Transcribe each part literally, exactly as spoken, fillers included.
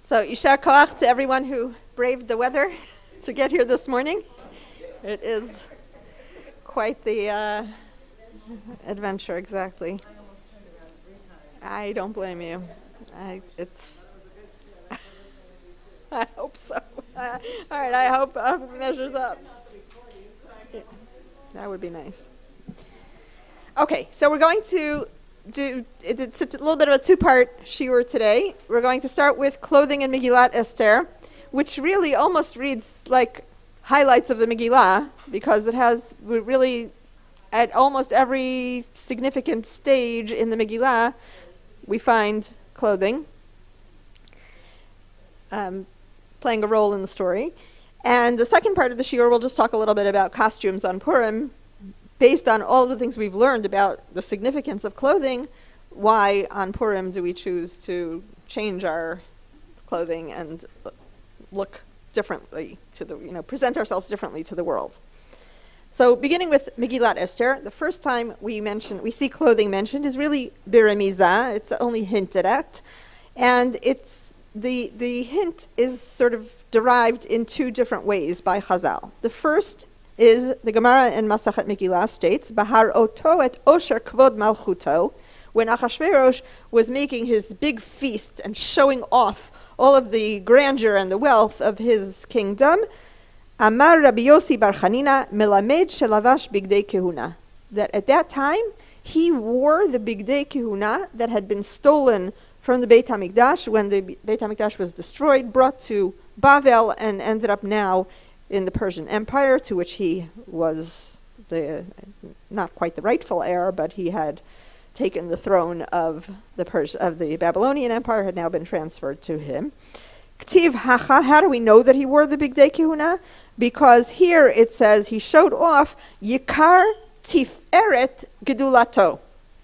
So, Yishar Koach to everyone who braved the weather to get here this morning. It is quite the uh, adventure, exactly. I don't blame you. I, it's. I hope so. Uh, all right, I hope uh, it measures up. Yeah, that would be nice. Okay, so we're going to do, it's a little bit of a two-part shiur today. We're going to start with clothing in Megillat Esther, which really almost reads like highlights of the Megillah, because it has really, at almost every significant stage in the Megillah, we find clothing um, playing a role in the story. And the second part of the shiur, we'll just talk a little bit about costumes on Purim. Based on all the things we've learned about the significance of clothing, why on Purim do we choose to change our clothing and look differently to the, you know, present ourselves differently to the world? So beginning with Megillat Esther, the first time we mention, we see clothing mentioned is really biremiza. It's only hinted at. And it's the, the hint is sort of derived in two different ways by Chazal. The first is the Gemara in Masachet Megillah states, Bahar oto et osher kvod malchuto, when Achashverosh was making his big feast and showing off all of the grandeur and the wealth of his kingdom, Amar Rabbi Yossi Bar Chanina melamed shelavash bigdei kehuna, that at that time he wore the bigdei kehuna that had been stolen from the Beit HaMikdash when the Beit HaMikdash was destroyed, brought to Bavel, and ended up now in the Persian Empire, to which he was the not quite the rightful heir, but he had taken the throne of the Pers- of the Babylonian Empire, had now been transferred to him. Ktiv hacha, how do we know that he wore the bigdei kehuna? Because here it says he showed off Yikar Tiferet Gedulato,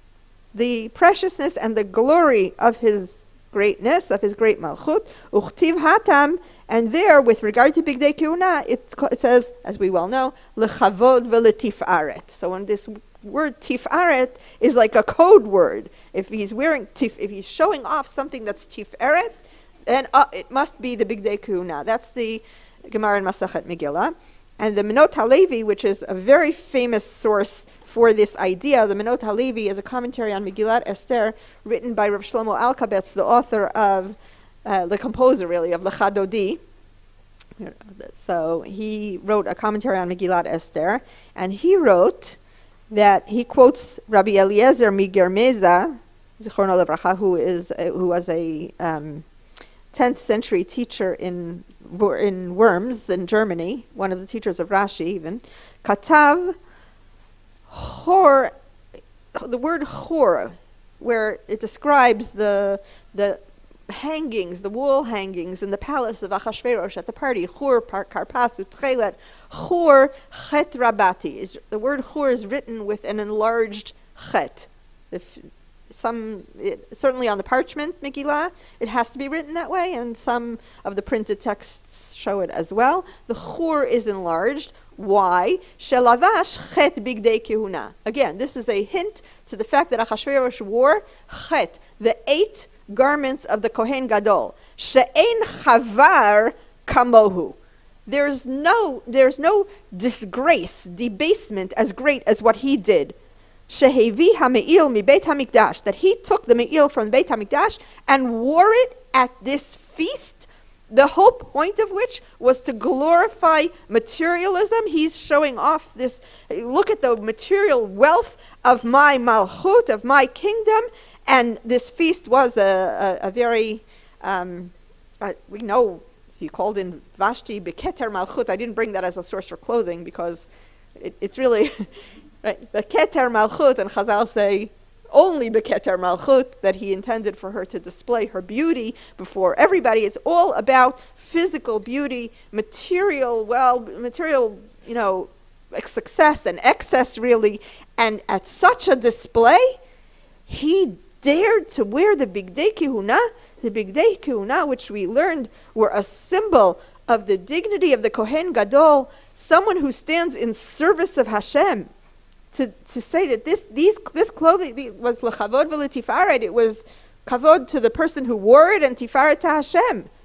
the preciousness and the glory of his greatness, of his great malchut. Uchtiv hatam, and there, with regard to bigdei kehuna, it, it says, as we well know, lechavod v'letifaret. So when this word tifaret is like a code word, if he's wearing tif, if he's showing off something that's tiferet, then uh, it must be the bigdei kehuna. That's the Gemara in Masachet Megillah. And the Menot HaLevi, which is a very famous source for this idea, the Menot HaLevi is a commentary on Megillat Esther written by Rav Shlomo Alkabetz, the author of Uh, the composer, really, of Lecha Dodi. So he wrote a commentary on Megillat Esther, and he wrote that he quotes Rabbi Eliezer Migermeza, Zichrono Lebracha, who is uh, who was a um, tenth century teacher in in Worms in Germany, one of the teachers of Rashi even. Katav Chor, the word Chor, where it describes the the hangings, the wall hangings in the palace of Achashverosh at the party. Chur karpasu tchelet. Chur chet rabati. Is the word chur is written with an enlarged chet. If some, it, certainly on the parchment Megillah, it has to be written that way, and some of the printed texts show it as well. The chur is enlarged. Why? Shelavash chet bigdei kehuna. Again, this is a hint to the fact that Achashverosh wore chet, the eight garments of the Kohen Gadol. She'ein chavar kamohu. There's no, there's no disgrace, debasement as great as what he did. Shehevi hameil mi Beit Hamikdash, that he took the me'il from Beit Hamikdash and wore it at this feast, the whole point of which was to glorify materialism. He's showing off this, look at the material wealth of my malchut, of my kingdom. And this feast was a, a, a very, um, uh, we know he called in Vashti Beketer Malchut. I didn't bring that as a source for clothing because it, it's really, right, Beketer Malchut, and Chazal say only Beketer Malchut, that he intended for her to display her beauty before everybody. It's all about physical beauty, material, well, material, you know, success and excess really. And at such a display, he dared to wear the bigdei kehuna, the bigdei kehuna, which we learned were a symbol of the dignity of the Kohen Gadol, someone who stands in service of Hashem. To to say that this these this clothing was lechavod v'letifaret, it was kavod to the person who wore it and tifaret to Hashem.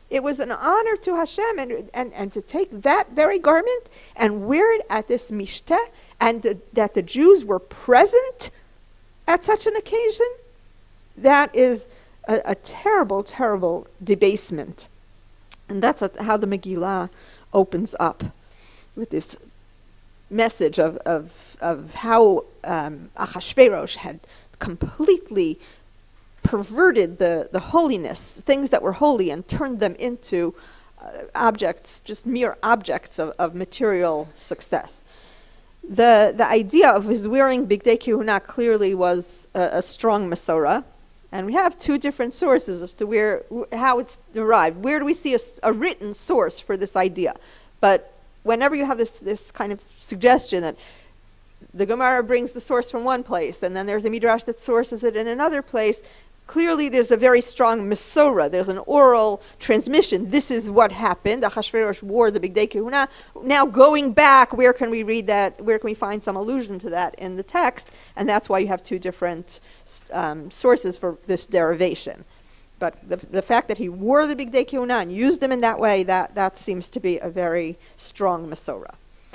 It was an honor to Hashem, and, and, and to take that very garment and wear it at this mishteh, and the, that the Jews were present at such an occasion, that is a, a terrible, terrible debasement. And that's a, how the Megillah opens up, with this message of, of, of how um, Achashverosh had completely perverted the, the holiness, things that were holy, and turned them into uh, objects, just mere objects of, of material success. The the idea of his wearing Bigdei Kehuna clearly was a, a strong Masorah, and we have two different sources as to where how it's derived. Where do we see a, a written source for this idea? But whenever you have this this kind of suggestion that the Gemara brings the source from one place, and then there's a Midrash that sources it in another place, clearly there's a very strong Masorah. There's an oral transmission. This is what happened. Achashverosh wore the Bigdei Kehuna. Now going back, where can we read that? Where can we find some allusion to that in the text? And that's why you have two different um, sources for this derivation. But the, the fact that he wore the Bigdei Kehuna and used them in that way, that, that seems to be a very strong Masorah.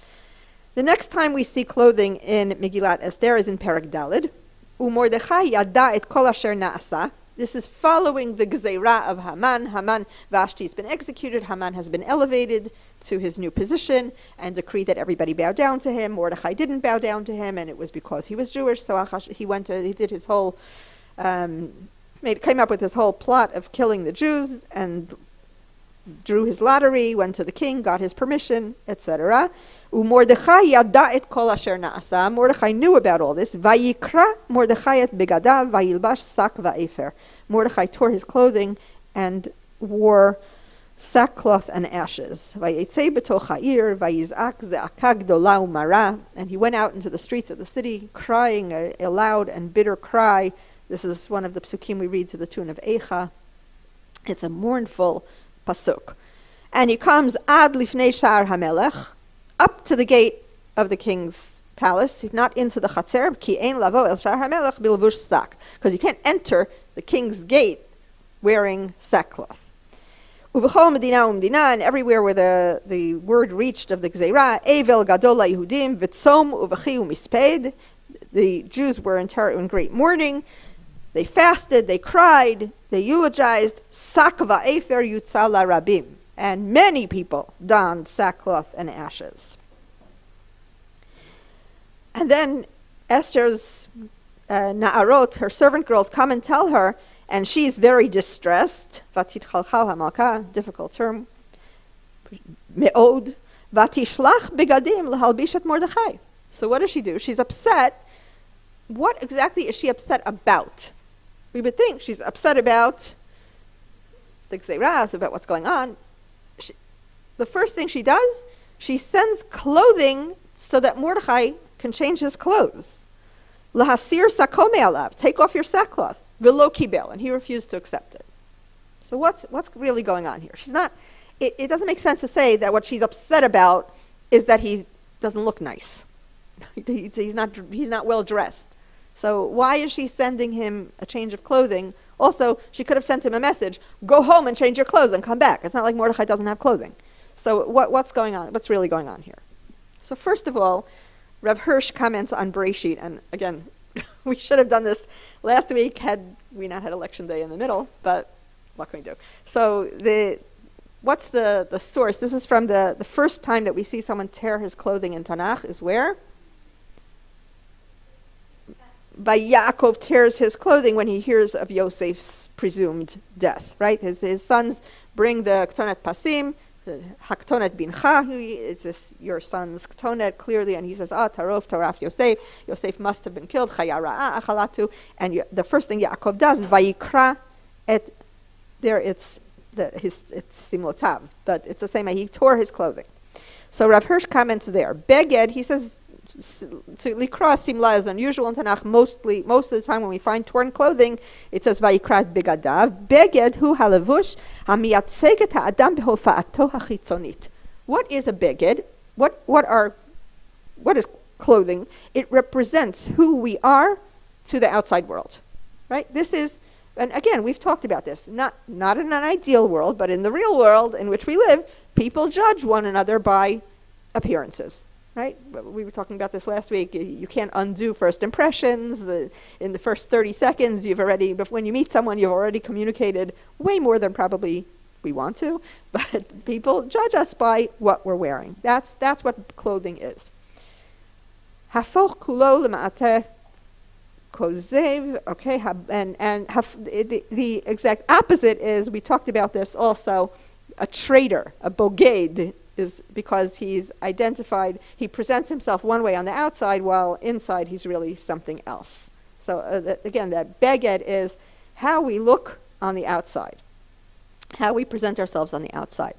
The next time we see clothing in Megillat Esther is in Perek Daled. Umordechai yada et kol asher na'asa. This is following the Gezeirah of Haman. Haman, Vashti has been executed. Haman has been elevated to his new position and decreed that everybody bow down to him. Mordechai didn't bow down to him, and it was because he was Jewish. So he went to, he did his whole, um, made, came up with his whole plot of killing the Jews, and drew his lottery, went to the king, got his permission, et cetera. Umordechai yada et kol asher na'asa. Mordechai knew about all this. Vayikra Mordechai et begadav vayilbash sak va'efer. Mordechai tore his clothing and wore sackcloth and ashes. Vayetzei betoch ha'ir vayizak ze'aka gdola umara. And he went out into the streets of the city, crying a, a loud and bitter cry. This is one of the psukim we read to the tune of Eicha. It's a mournful pasuk. And he comes ad lifnei sha'ar hamelech, up to the gate of the king's palace. He's not into the chatzer, ki ein lavo el sha'ar hamelech bilvush sak, because you can't enter the king's gate wearing sackcloth. Uvechol medina umdina, and everywhere where the, the word reached of the Gzeirah, Evel gadol laYehudim v'tzom uvechi umisped. The Jews were in, ter- in great mourning. They fasted, they cried, they eulogized. Sak va'efer yutza larabim. And many people donned sackcloth and ashes. And then Esther's uh, na'arot, her servant girls, come and tell her, and she's very distressed. Vatitchalchal hamalka, difficult term. Me'od. Vatishlach begadim lehalbish et Mordechai. So what does she do? She's upset. What exactly is she upset about? We would think she's upset about the Gzeirah, about what's going on. She, the first thing she does, she sends clothing so that Mordechai can change his clothes. Lahasir sakome alav, take off your sackcloth. Velo kibel, and he refused to accept it. So what's what's really going on here? She's not. It, it doesn't make sense to say that what she's upset about is that he doesn't look nice. he's not. He's not well dressed. So why is she sending him a change of clothing? Also, she could have sent him a message, go home and change your clothes and come back. It's not like Mordechai doesn't have clothing. So what, what's going on? What's really going on here? So first of all, Rav Hirsch comments on Bereshit, and again, we should have done this last week had we not had election day in the middle, but what can we do? So the what's the, the source? This is from the, the first time that we see someone tear his clothing in Tanakh is where? By Yaakov tears his clothing when he hears of Yosef's presumed death, right? His, his sons bring the Ktonet Pasim, the Haktonet Bincha, who is this, your son's Ktonet, clearly, and he says, ah, Tarof, Taraf Yosef, Yosef must have been killed, Chayara'a, Achalatu, and y- the first thing Yaakov does is Vayikra et, there it's, the, his, it's Simlotav, but it's the same, he tore his clothing. So Rav Hirsch comments there. Beged, he says, to likra simla is unusual in Tanakh. Mostly, most of the time when we find torn clothing, it says vayikrat begadav. Beged hu halavush hamiyatzeget ha'adam behofa'ato hachitzonit. What is a beged? What what are what is clothing? It represents who we are to the outside world, right? This is And again, we've talked about this, not, not in an ideal world, but in the real world in which we live, people judge one another by appearances, right? We were talking about this last week. You can't undo first impressions. The, in the first thirty seconds, you've already, when you meet someone, you've already communicated way more than probably we want to, but people judge us by what we're wearing. That's, that's what clothing is. Hafoch kulo lema'ateh kozev, okay, and, and haf, the, the exact opposite is, we talked about this also, a traitor, a boged, is because he's identified, he presents himself one way on the outside, while inside he's really something else. So uh, th- again, that beged is how we look on the outside, how we present ourselves on the outside.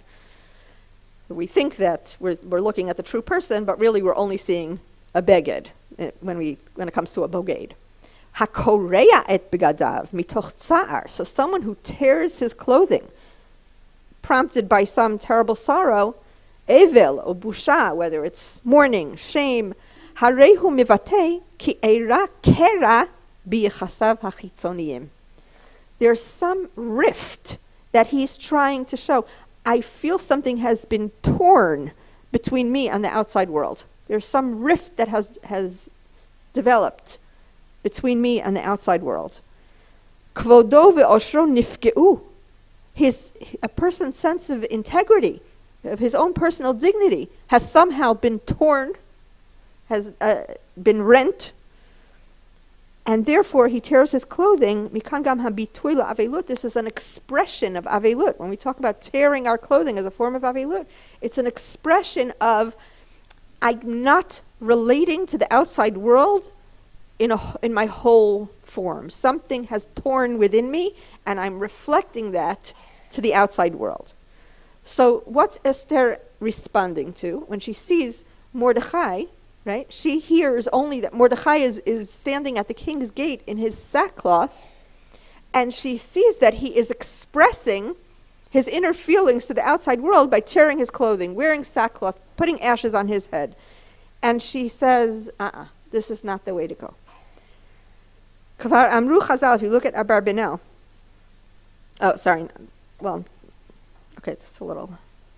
We think that we're, we're looking at the true person, but really we're only seeing a beged uh, when, we, when it comes to a boged. Hakorea et begadav mitoch tsa'ar. So someone who tears his clothing, prompted by some terrible sorrow, evel or busha, whether it's mourning, shame, harehu mivate ki eira kera biyachasav hachitzoniyim. There's some rift that he's trying to show. I feel something has been torn between me and the outside world. There's some rift that has has developed between me and the outside world. Kvodo ve'oshro nifgeu. His, a person's sense of integrity, of his own personal dignity, has somehow been torn, has uh, been rent, and therefore he tears his clothing. Mikan gam habitui la'avelut. This is an expression of avelut. When we talk about tearing our clothing as a form of avelut, it's an expression of I'm not relating to the outside world in a, in my whole form. Something has torn within me, and I'm reflecting that to the outside world. So what's Esther responding to when she sees Mordechai, right? She hears only that Mordechai is, is standing at the king's gate in his sackcloth, and she sees that he is expressing his inner feelings to the outside world by tearing his clothing, wearing sackcloth, putting ashes on his head. And she says, uh-uh, this is not the way to go. Kvar Amru Chazal, if you look at Abarbanel, oh, sorry, well, okay, it's a little.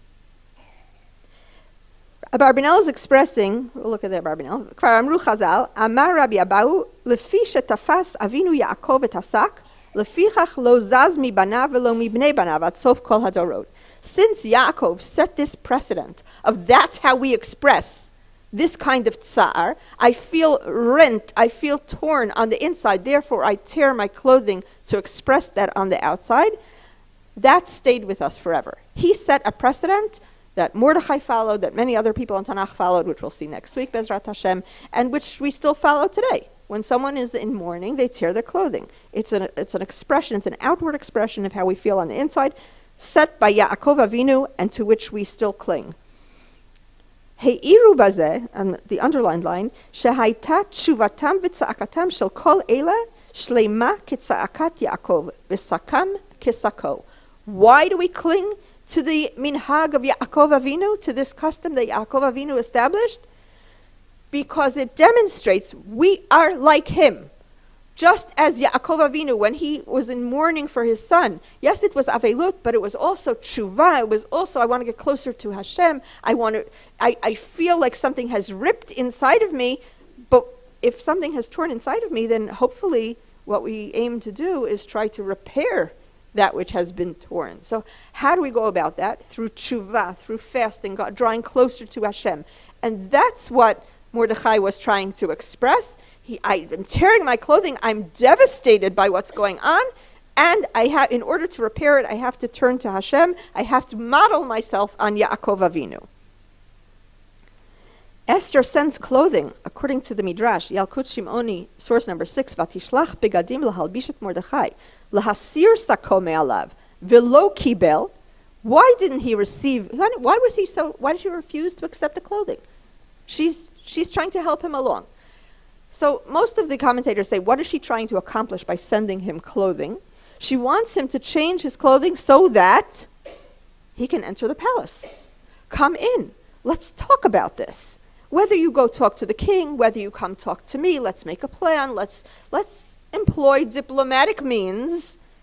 Abarbanel is expressing, we'll look at the Abarbanel. Kvar Amru Chazal, Amar Rabbi Abahu, lefi shetafas avinu Yaakov et hasak, lefichach lo zaz mi banav velo mi bnei banav at sof kol hadorot. Since Yaakov set this precedent of that's how we express this kind of tsa'ar, I feel rent, I feel torn on the inside, therefore I tear my clothing to express that on the outside. That stayed with us forever. He set a precedent that Mordechai followed, that many other people in Tanakh followed, which we'll see next week, Bezrat Hashem, and which we still follow today. When someone is in mourning, they tear their clothing. It's an, it's an expression, it's an outward expression of how we feel on the inside, set by Yaakov Avinu, and to which we still cling. Heiru bazeh, and the underlined line, shehaita tshuvatam v'tza'akatam shel kol eila shleima kitza'akat Yaakov v'sakam kisako. Why do we cling to the minhag of Yaakov Avinu, to this custom that Yaakov Avinu established? Because it demonstrates we are like him. Just as Yaakov Avinu, when he was in mourning for his son, yes, it was avelut, but it was also tshuva. It was also, I want to get closer to Hashem. I want to, I, I feel like something has ripped inside of me, but if something has torn inside of me, then hopefully what we aim to do is try to repair that which has been torn. So how do we go about that? Through tshuva, through fasting, God, drawing closer to Hashem. And that's what Mordechai was trying to express. He, I am tearing my clothing. I'm devastated by what's going on. And I have, in order to repair it, I have to turn to Hashem. I have to model myself on Yaakov Avinu. Esther sends clothing, according to the Midrash, Yalkut Shimoni, source number six, Vatishlach begadim lahalbishet Mordechai, lahasir sako me'alav, velo kibel. Why didn't he receive, why was he so, why did he refuse to accept the clothing? She's, she's trying to help him along. So most of the commentators say, what is she trying to accomplish by sending him clothing? She wants him to change his clothing so that he can enter the palace. Come in. Let's talk about this. Whether you go talk to the king, whether you come talk to me, let's make a plan. Let's, let's employ diplomatic means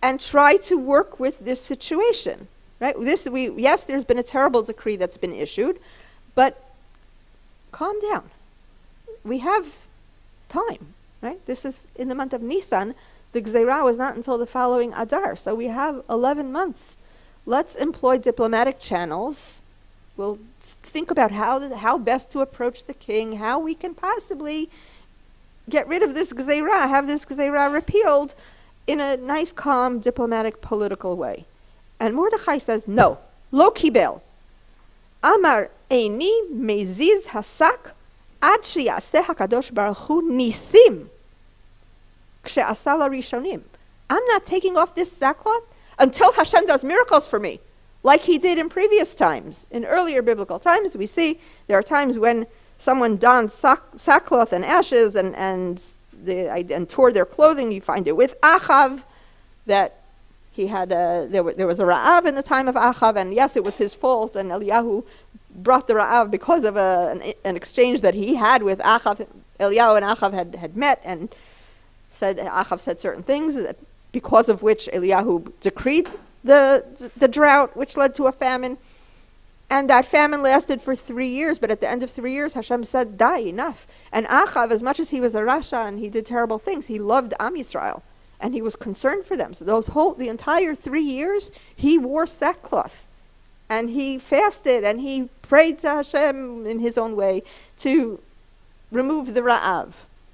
and try to work with this situation, right? This, we, yes, there's been a terrible decree that's been issued, but calm down. We have time, right? This is in the month of Nisan. The Gzeirah was not until the following Adar, so we have eleven months. Let's employ diplomatic channels. We'll think about how, how best to approach the king, how we can possibly get rid of this Gzeirah, have this Gzeirah repealed in a nice, calm, diplomatic, political way. And Mordechai says, no, lo kibel. Amar eini meziz hasak ad sheyaseh HaKadosh Baruch Hu nisim kshe'asa larishonim. I'm not taking off this sackcloth until Hashem does miracles for me, like he did in previous times. In earlier biblical times, we see there are times when someone donned sack, sackcloth and ashes and, and, the, and tore their clothing. You find it with Achav, that he had a, there, w- there was a Ra'av in the time of Achav, and yes, it was his fault, and Eliyahu brought the Ra'av because of a, an, an exchange that he had with Achav. Eliyahu and Achav had, had met, and said Achav said certain things, that because of which Eliyahu decreed the, the, the drought, which led to a famine. And that famine lasted for three years, but at the end of three years, Hashem said, die, enough. And Achav, as much as he was a Rasha and he did terrible things, he loved Am Yisrael, and he was concerned for them. So those whole, the entire three years, he wore sackcloth, and he fasted, and he prayed to Hashem in his own way to remove the Ra'av,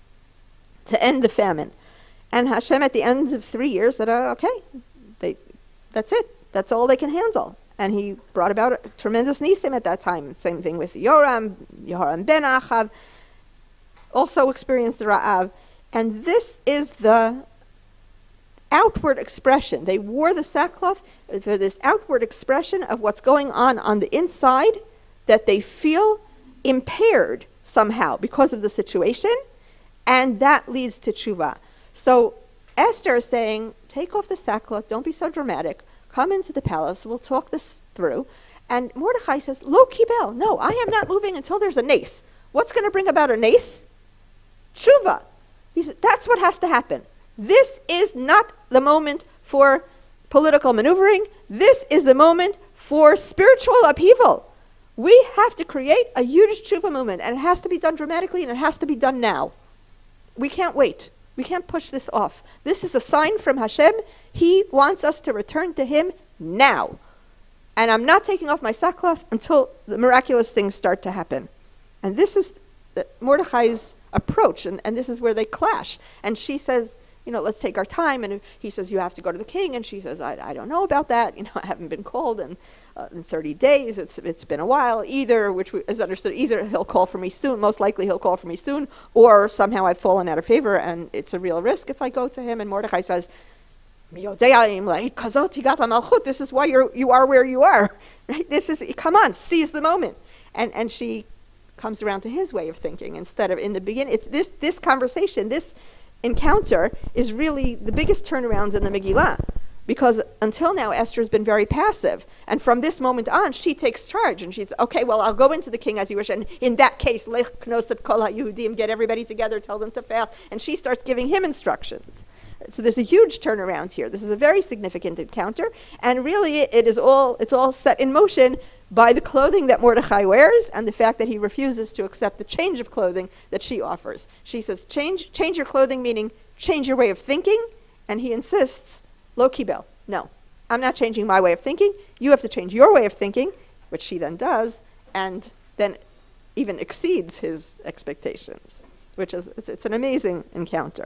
to end the famine. And Hashem, at the end of three years, said, uh, okay, they, that's it. That's all they can handle. And he brought about a tremendous nisim at that time. Same thing with Yoram, Yehoram ben Achav, also experienced the Ra'av. And this is the outward expression. They wore the sackcloth for this outward expression of what's going on on the inside, that they feel impaired somehow because of the situation, and that leads to tshuva. So Esther is saying, take off the sackcloth, don't be so dramatic, come into the palace, we'll talk this through. And Mordechai says, lo kibel, no, I am not moving until there's a nace. What's going to bring about a nace? Tshuva. He said, that's what has to happen. This is not the moment for political maneuvering. This is the moment for spiritual upheaval. We have to create a huge tshuva movement, and it has to be done dramatically, and it has to be done now. We can't wait. We can't push this off. This is a sign from Hashem. He wants us to return to him now. And I'm not taking off my sackcloth until the miraculous things start to happen. And this is Mordechai's approach, and, and this is where they clash. And she says, you know, let's take our time. And he says, you have to go to the king. And she says, I, I don't know about that. You know, I haven't been called in, uh, in thirty days. It's it's been a while. Either, which is understood, either he'll call for me soon. Most likely he'll call for me soon. Or somehow I've fallen out of favor, and it's a real risk if I go to him. And Mordechai says, this is why you're, you are where you are. Right? This is, come on, seize the moment. And and she comes around to his way of thinking instead of in the beginning. It's this this conversation, this encounter is really the biggest turnaround in the Megillah, because until now Esther's been very passive, and from this moment on she takes charge, and she's okay, well, I'll go into the king as you wish, and in that case, lech knosset kol haYehudim, get everybody together, tell them to fast, and she starts giving him instructions. So there's a huge turnaround here. This is a very significant encounter, and really it is all it's all set in motion by the clothing that Mordechai wears and the fact that he refuses to accept the change of clothing that she offers. She says, change change your clothing, meaning change your way of thinking, and he insists, lo kibel, no, I'm not changing my way of thinking. You have to change your way of thinking, which she then does, and then even exceeds his expectations, which is, it's, it's an amazing encounter.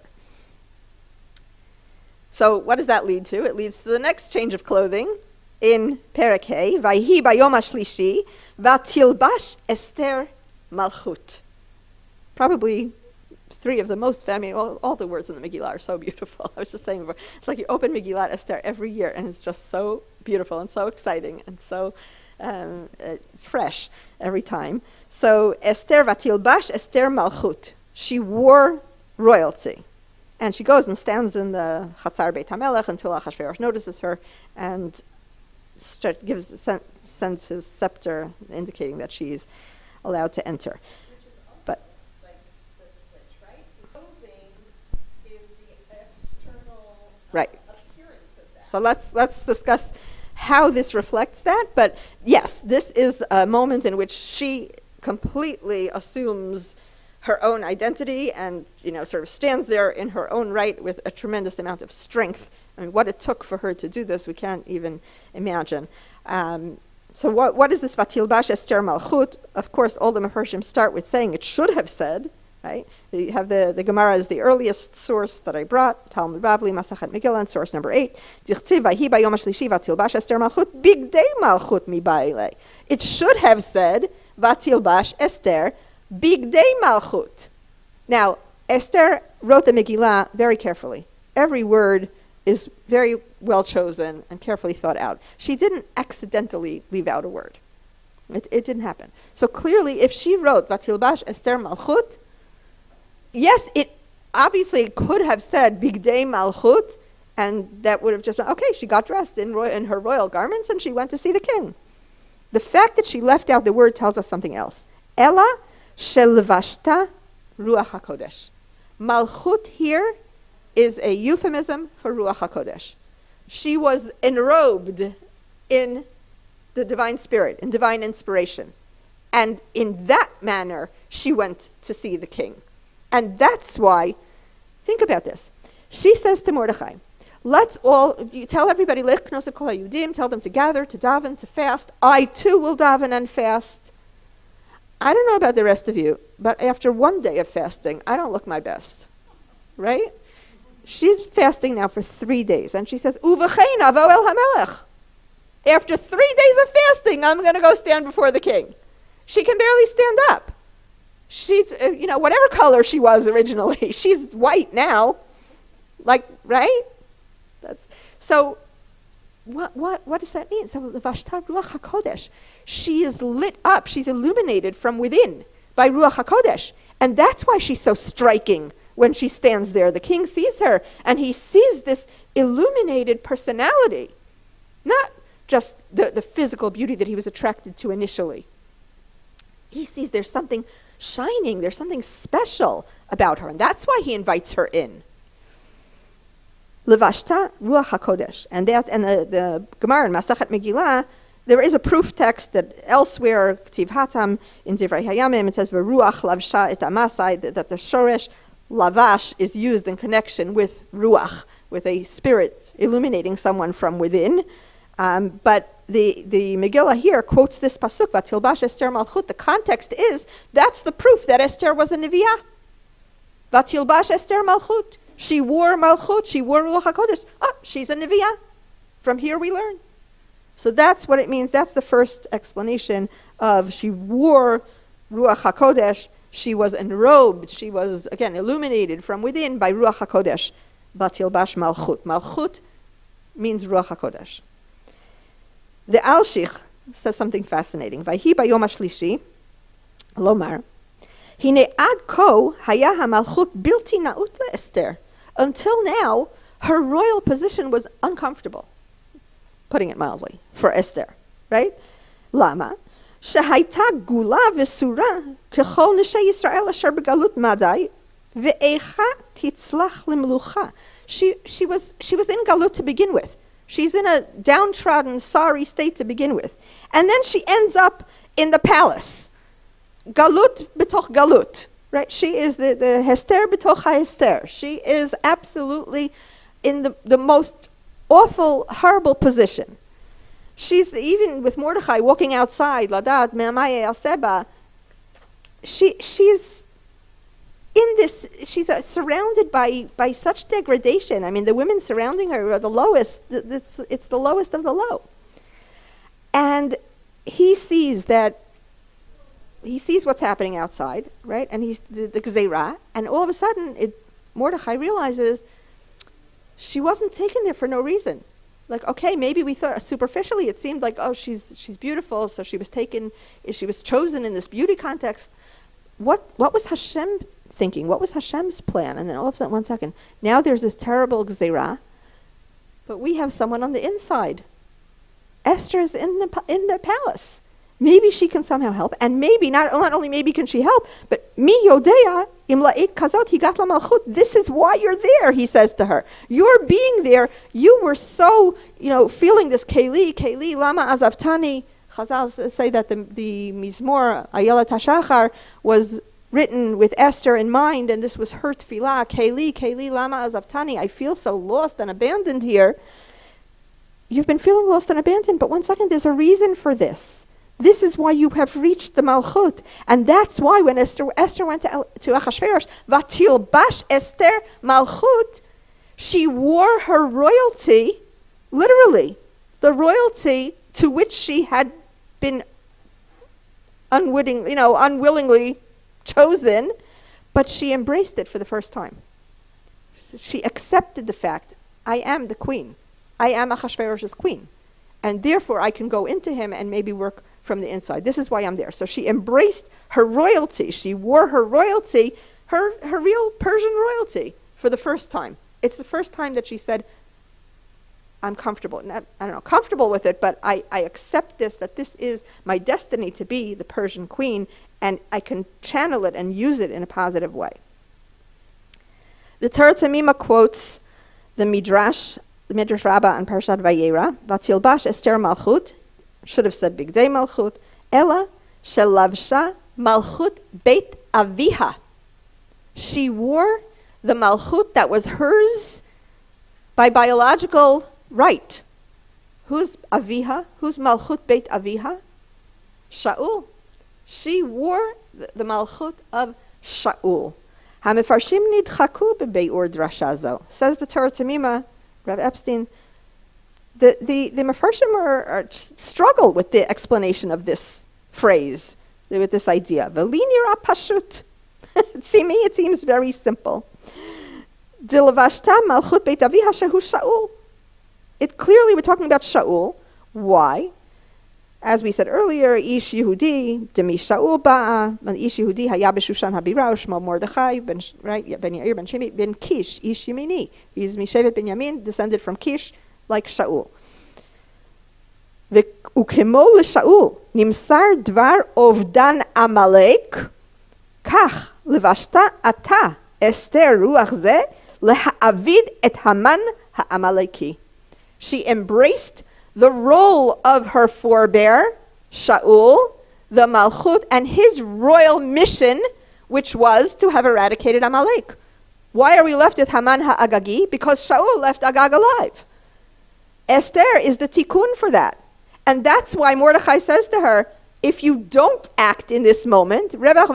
So what does that lead to? It leads to the next change of clothing in Perek Hey, Vayhi bayom hashlishi, vatilbash Esther malchut. Probably three of the most, I mean, all, all the words in the Megillah are so beautiful. I was just saying before, it's like you open Megillat Esther every year, and it's just so beautiful and so exciting and so um, uh, fresh every time. So Esther vatilbash Esther malchut. She wore royalty. And she goes and stands in the Chatzar Beit HaMelech until Achashverosh notices her and start, gives sen- sends his scepter, indicating that she's allowed to enter. Which is also But like the switch, right? The clothing is the external uh, Right. appearance of that. So let's let's discuss how this reflects that. But yes, this is a moment in which she completely assumes her own identity and, you know, sort of stands there in her own right with a tremendous amount of strength. I mean, what it took for her to do this, we can't even imagine. Um, so what what is this Vatilbash Esther Malchut? Of course, all the Mefarshim start with saying it should have said, right? You have the, the Gemara is the earliest source that I brought, Talmud Bavli, Masachet Megillah, and source number eight. Dichtiv vayhi bayom hashlishi vatilbash Esther Malchut bigdei Malchut mi ba'ilei. It should have said Vatilbash Esther bigdei Malchut. Now, Esther wrote the Megillah very carefully. Every word is very well chosen and carefully thought out. She didn't accidentally leave out a word. It, it didn't happen. So clearly, if she wrote Vatilbash Esther Malchut, yes, it obviously could have said Bigdei Malchut, and that would have just been, okay, she got dressed in, roy- in her royal garments and she went to see the king. The fact that she left out the word tells us something else. Ella shelvashta ruach hakodesh. Malchut here is a euphemism for ruach hakodesh. She was enrobed in the divine spirit, in divine inspiration. And in that manner, she went to see the king. And that's why, think about this. She says to Mordechai, let's all, you tell everybody, Lechnos kol hayudim, tell them to gather, to daven, to fast. I too will daven and fast. I don't know about the rest of you, but after one day of fasting, I don't look my best. Right? She's fasting now for three days, and she says, Uvachein avo el hamelech. After three days of fasting, I'm going to go stand before the king. She can barely stand up. She, uh, you know, whatever color she was originally, she's white now. Like, right? That's so. What what what does that mean? So the Vashta Ruach Hakodesh, she is lit up. She's illuminated from within by Ruach Hakodesh, and that's why she's so striking when she stands there. The king sees her, and he sees this illuminated personality, not just the, the physical beauty that he was attracted to initially. He sees there's something shining, there's something special about her, and that's why he invites her in. Levashta Ruach HaKodesh. And that's, and the, the Gemara in Masachet Megillah, there is a proof text that elsewhere, Ktiv Hatam, in Divrei Hayamim, it says, V'ruach lavsha et amasai, that, that the shoresh lavash is used in connection with ruach, with a spirit illuminating someone from within. Um, but the, the Megillah here quotes this pasuk, Vatilbash Esther Malchut. The context is, that's the proof that Esther was a Neviah. Vatilbash Esther Malchut. She wore Malchut, she wore Ruach HaKodesh. Oh, she's a Neviah. From here we learn. So that's what it means. That's the first explanation of she wore Ruach HaKodesh. She was enrobed. She was, again, illuminated from within by Ruach HaKodesh. Vatilbash Malchut. Malchut means Ruach HaKodesh. The Alshich says something fascinating. Vayhi bayom hashlishi, lomar, hine ad ko haya hamalchut bilti naut leEsther. Until now, her royal position was uncomfortable, putting it mildly, for Esther, right? Lama, shehayta gula v'sura kechol neshei Yisrael asher begalut madai ve'echa titzlach limlucha. She she was she was in galut to begin with. She's in a downtrodden, sorry state to begin with. And then she ends up in the palace. Galut b'toch galut. Right? She is the, the Hester b'toch ha-Hester. She is absolutely in the, the most awful, horrible position. She's, even with Mordechai walking outside, Ladat, Me'amaye al-Seba, she, she's in this, she's uh, surrounded by, by such degradation. I mean, the women surrounding her are the lowest. It's, it's the lowest of the low. And he sees that, he sees what's happening outside, right? And he's the, the Gzeirah. And all of a sudden, it, Mordechai realizes she wasn't taken there for no reason. Like, okay, maybe we thought, superficially, it seemed like, oh, she's she's beautiful, so she was taken, she was chosen in this beauty context. What what was Hashem thinking? What was Hashem's plan? And then all of a sudden, one second, now there's this terrible Gzeirah, but we have someone on the inside. Esther is in the in the palace. Maybe she can somehow help, and maybe, not, not only maybe can she help, but mi yodea imla'it kazot higat lamalchut. This is why you're there, he says to her. You're being there. You were so, you know, feeling this keli, keli, lama azavtani. Chazal say that the, the Mizmor, Ayelet HaShachar, was written with Esther in mind, and this was her tefillah, keli, keli, lama azavtani. I feel so lost and abandoned here. You've been feeling lost and abandoned, but one second, there's a reason for this. This is why you have reached the Malchut. And that's why when Esther, Esther went to, El, to Achashverosh, Vatil Bash Esther Malchut, she wore her royalty, literally, the royalty to which she had been unwitting, you know, unwillingly chosen, but she embraced it for the first time. She accepted the fact, I am the queen. I am Achashverosh's queen. And therefore I can go into him and maybe work from the inside. This is why I'm there. So she embraced her royalty. She wore her royalty, her, her real Persian royalty, for the first time. It's the first time that she said, I'm comfortable. Not, I don't know, comfortable with it, but I, I accept this, that this is my destiny to be the Persian queen, and I can channel it and use it in a positive way. The Torah Tamima quotes the Midrash, the Midrash Rabbah on Parshat Vayera, Vatilbash Esther Malchut, should have said Bigdei Malchut, Ella Shelavsha Malchut Beit Aviha. She wore the Malchut that was hers by biological right. Who's Aviha? Who's Malchut Beit Aviha? Shaul. She wore the, the Malchut of Shaul. Hamifarshim nidchaku bebeur drasha zo. Says the Torah Tamima, Rav Epstein, the, the, the Mefarshim are, are struggle with the explanation of this phrase, with this idea. Velinira pashut. See me, it seems very simple. Dilavashta malchut beit aviha shehu Shaul. It clearly, we're talking about Shaul. Why? As we said earlier, Ish Yehudi, Demi Shaul Ba'a, Ish Yehudi Haya B'Shushan Habira, Shmo Mordechai, ben, right, Ben Yair, Ben Shemi, Ben Kish, Ish Yemini. He's Mishevet Ben Yamin, descended from Kish, like Shaul. Ukemo LeShaul, Nimsar Dvar Ovdan Amalek, Kach Levashta Ata, Esther Ruach Ze, Leha'avid et Haman Ha'amaleki. She embraced the role of her forebear, Shaul, the Malchut, and his royal mission, which was to have eradicated Amalek. Why are we left with Haman ha'agagi? Because Shaul left Agag alive. Esther is the tikkun for that. And that's why Mordechai says to her, if you don't act in this moment, don't worry,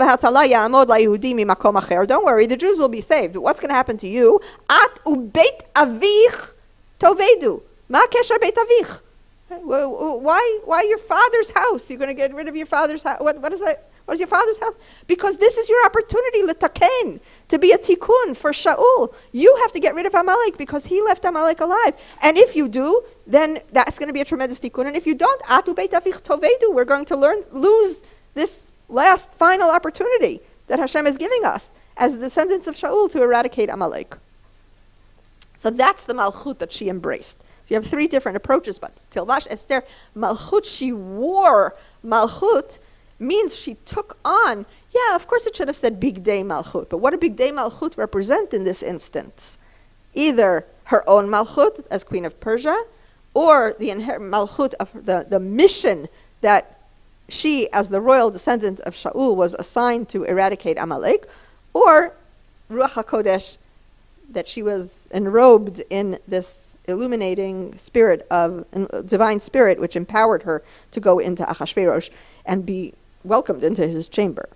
the Jews will be saved. What's going to happen to you? At ubeit avich tovedu. Ma kesher beit avich. Why, why your father's house? You're going to get rid of your father's house? What, what is that? What is your father's house? Because this is your opportunity, l'taken, to be a tikkun for Shaul. You have to get rid of Amalek because he left Amalek alive. And if you do, then that's going to be a tremendous tikkun. And if you don't, atu beit avich tovedu, we're going to learn lose this last final opportunity that Hashem is giving us as the descendants of Shaul to eradicate Amalek. So that's the malchut that she embraced. So you have three different approaches, but Tilvash Esther, Malchut, she wore Malchut, means she took on, yeah, of course it should have said Bigdei Malchut, but what did Bigdei Malchut represent in this instance? Either her own Malchut as Queen of Persia, or the inher- Malchut of the, the mission that she, as the royal descendant of Shaul, was assigned to eradicate Amalek, or Ruach HaKodesh, that she was enrobed in this illuminating spirit of uh, divine spirit, which empowered her to go into Achashverosh and be welcomed into his chamber.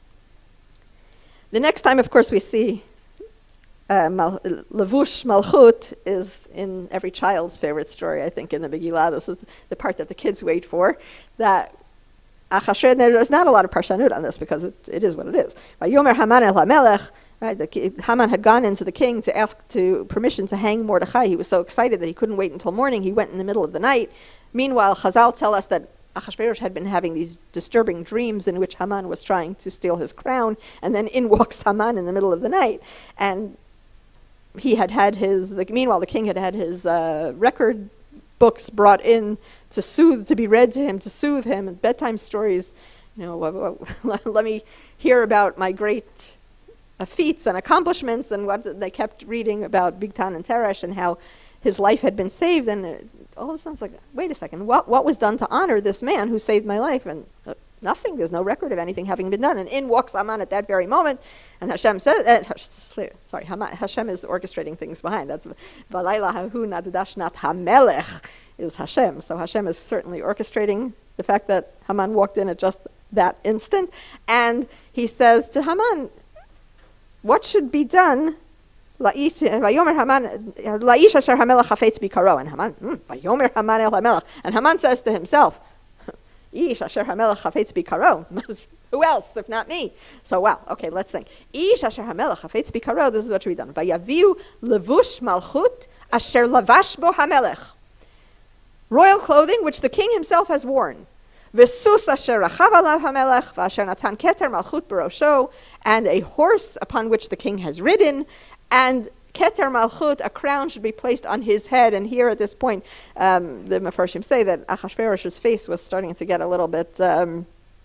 The next time, of course, we see uh, Mal- Levush Malchut is in every child's favorite story, I think, in the Megillah. This is the part that the kids wait for. That Achashverosh, there's not a lot of parshanut on this because it, it is what it is. Vayomer Haman el HaMelech. Right, the, Haman had gone into the king to ask to permission to hang Mordechai. He was so excited that he couldn't wait until morning. He went in the middle of the night. Meanwhile, Chazal tell us that Achashverosh had been having these disturbing dreams in which Haman was trying to steal his crown, and then in walks Haman in the middle of the night. And he had had his, the, meanwhile the king had had his uh, record books brought in to soothe, to be read to him, to soothe him, and bedtime stories. You know, let me hear about my great uh, feats and accomplishments, and what they kept reading about Bigtan and Teresh and how his life had been saved. And it all of a sudden it's like, wait a second, what what was done to honor this man who saved my life? And uh, nothing. There's no record of anything having been done. And in walks Haman at that very moment, and Hashem says, uh, sorry, Haman, Hashem is orchestrating things behind. That's Valayla hahu nadashnat hamelech is Hashem. So Hashem is certainly orchestrating the fact that Haman walked in at just that instant. And he says to Haman, what should be done? Vayomer Haman, Laish asher hamelech hafetz bikaro. And Haman, Vayomer Haman el hamelech. And Haman says to himself, Ish asher hamelech hafetz bikaro. Who else if not me? So wow, okay, let's sing. Ish asher hamelech hafetz bikaro. This is what should be done. Vayaviu levush malchut asher lavash bo hamelech. Royal clothing which the king himself has worn. V'sus asher rachav alav hamelech v'asher natan keter malchut barosho, and a horse upon which the king has ridden, and keter malchut, a crown, should be placed on his head. And here at this point, um, the Mefarshim say that Achashverosh's face was starting to get a little bit um,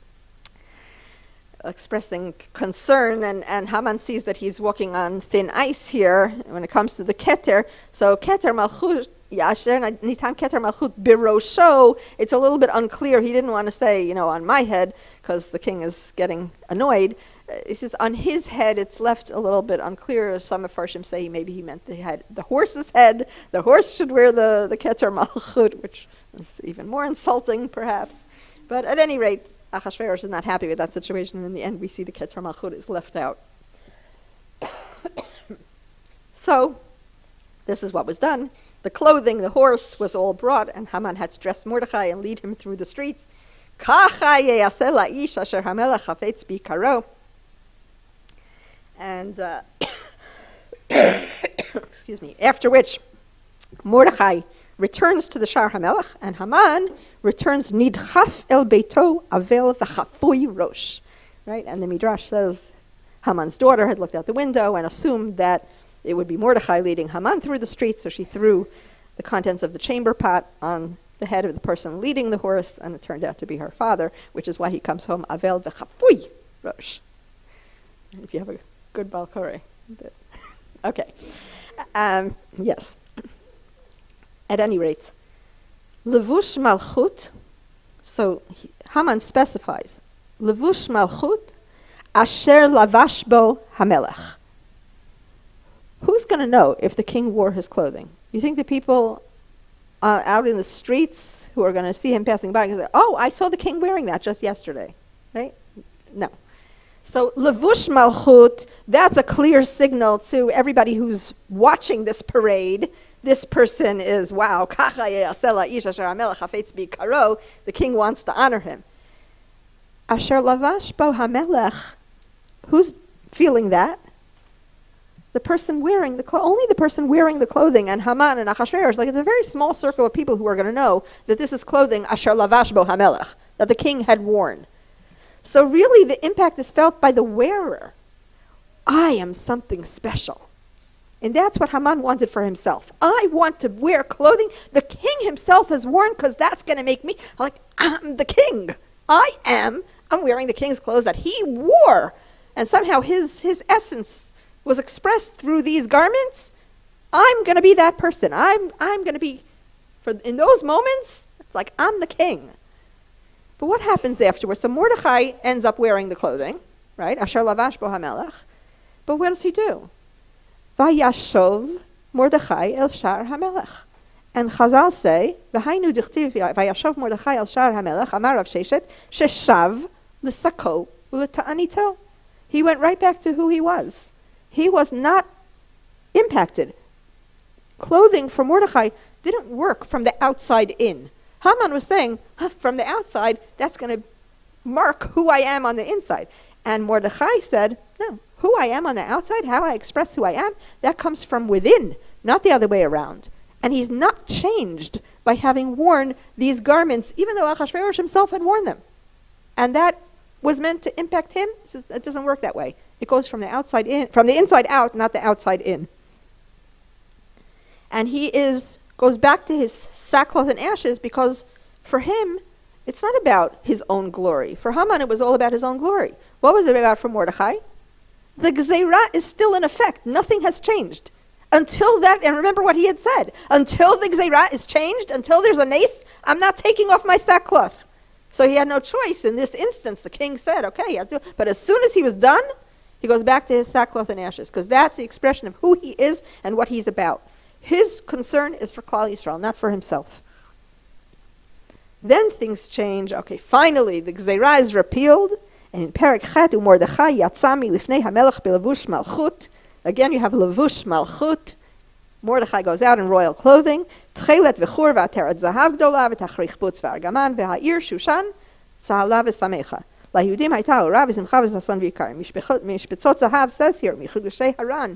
expressing concern, and, and Haman sees that he's walking on thin ice here when it comes to the keter. So keter malchut, Yasher nitan keter malchut birosho. It's a little bit unclear. He didn't want to say, you know, on my head, because the king is getting annoyed. Uh, he says on his head. It's left a little bit unclear. Some Mefarshim say maybe he meant the head, the horse's head. The horse should wear the the keter malchut, which is even more insulting, perhaps. But at any rate, Achashverosh is not happy with that situation, and in the end, we see the keter malchut is left out. So, this is what was done. The clothing, the horse, was all brought, and Haman had to dress Mordechai and lead him through the streets. And, uh, excuse me, after which Mordechai returns to the Shar HaMelech, and Haman returns nidchaf el beito avel v'chafui rosh. Right? And the Midrash says Haman's daughter had looked out the window and assumed that it would be Mordechai leading Haman through the streets, so she threw the contents of the chamber pot on the head of the person leading the horse, and it turned out to be her father, which is why he comes home avel v'chafui rosh. If you have a good balkore. Okay. Um, yes. At any rate, levush malchut, so he, Haman specifies, levush malchut asher lavash bo hamelech. Who's going to know if the king wore his clothing? You think the people uh, out in the streets who are going to see him passing by can say, oh, I saw the king wearing that just yesterday, right? No. So levush malchut, that's a clear signal to everybody who's watching this parade. This person is, wow, the king wants to honor him. Asher lavash bo hamelech, who's feeling that? The person wearing the clothing, only the person wearing the clothing, and Haman and Achashverosh, like it's a very small circle of people who are going to know that this is clothing asher lavash bo hamelech, that the king had worn. So really the impact is felt by the wearer. I am something special. And that's what Haman wanted for himself. I want to wear clothing the king himself has worn, because that's going to make me like, I'm the king. I am. I'm wearing the king's clothes that he wore. And somehow his, his essence was expressed through these garments. I'm going to be that person. I'm, I'm going to be, for in those moments, it's like, I'm the king. But what happens afterwards? So Mordechai ends up wearing the clothing, right? Asher lavash bo hamelech. But what does he do? Vayashov Mordechai el Shar HaMelech. And Chazal say, V'hainu dichtiv Vayashov Mordechai el Shar HaMelech, Amar Rav Sheshet, Sheshav l'sako u'leta'anito. He went right back to who he was. He was not impacted. Clothing for Mordechai didn't work from the outside in. Haman was saying, huh, from the outside, that's going to mark who I am on the inside. And Mordechai said, no, who I am on the outside, how I express who I am, that comes from within, not the other way around. And he's not changed by having worn these garments, even though Achashverosh himself had worn them. And that was meant to impact him. It doesn't work that way. It goes from the outside in, from the inside out, not the outside in. And he is goes back to his sackcloth and ashes, because for him, it's not about his own glory. For Haman, it was all about his own glory. What was it about for Mordechai? the Gzeirah is still in effect. Nothing has changed. Until that, and remember what he had said, until the Gzeirah is changed, until there's a nace, I'm not taking off my sackcloth. So he had no choice in this instance. The king said, okay, he had to, but as soon as he was done, he goes back to his sackcloth and ashes, because that's the expression of who he is and what he's about. His concern is for Klal Yisrael, not for himself. Then things change. Okay, finally, the Gzeirah is repealed, and in Perek Chet, Mordechai yatzami lifnei hamelech belevush malchut. Again, you have levush malchut. Mordechai goes out in royal clothing. Tchelet v'chur v'ateret zahav gdola v'tachrich butz v'argaman v'ha'ir Shushan tzahalav v'samecha. Lahudim hayta ora v'simcha v'sason v'yikar. Mishpetzot zahav says here, michudushay haran.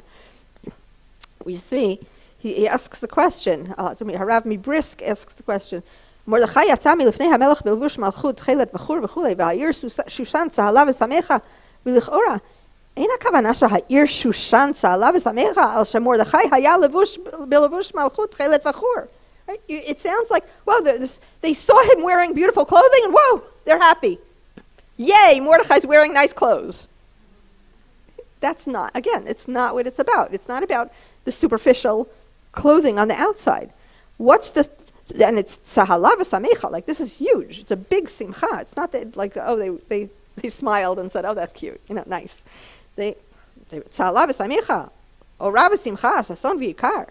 We see, he, he asks the question, uh, Harav Mibrisk asks the question, Mordechai yatzami lifnei hamelech belevush malchut tchelet v'chur v'chulei v'ha'ir Shushan tzahalav v'samecha v'lichora. אין הכוונה שהעיר שושן צהלה ושמחה, על שמרדכי היה לבוש בלבוש מלכות תכלת וחור. Right? It sounds like, wow, this, they saw him wearing beautiful clothing and whoa, they're happy. Yay, Mordechai's wearing nice clothes. That's not, again, it's not what it's about. It's not about the superficial clothing on the outside. What's the, and it's tzahala v'samecha, like this is huge. It's a big simcha. It's not that like, oh, they, they, they smiled and said, oh, that's cute, you know, nice. They, tzala v'samecha, ora v'simcha, sason v'yikar.